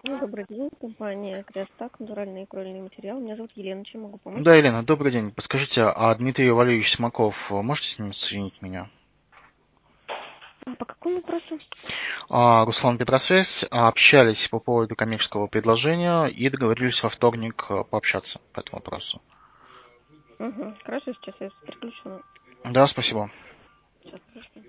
Добрый день, компания Креостак, натуральные крольные материалы. Меня зовут Елена, чем могу помочь? Да, Елена, добрый день. Подскажите, а Дмитрий Валерьевич Смаков, можете с ним соединить меня? По какому вопросу? Руслан Петросвязь, общались по поводу коммерческого предложения и договорились во вторник пообщаться по этому вопросу. Угу. Хорошо, сейчас я переключу. Да, спасибо. Сейчас, подожди.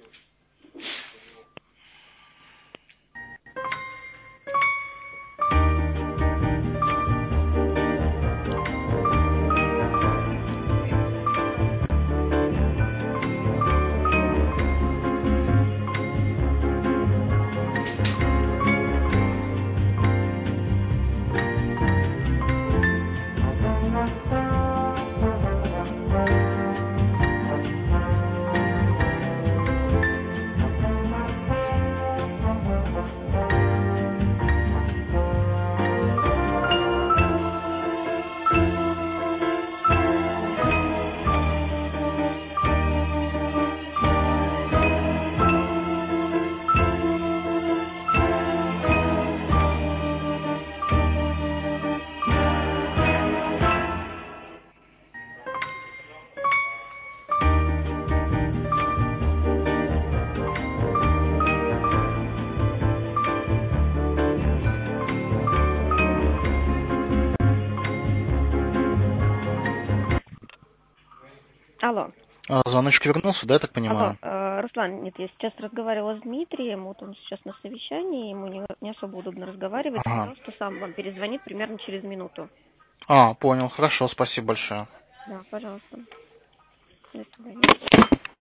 Алло. Звоночек вернулся, да, я так Алло, понимаю? Руслан, нет, я сейчас разговаривала с Дмитрием, вот он сейчас на совещании, ему не особо удобно разговаривать, Ага. сказал, что сам вам перезвонит примерно через минуту. Понял, хорошо, спасибо большое. Да, пожалуйста. До свидания.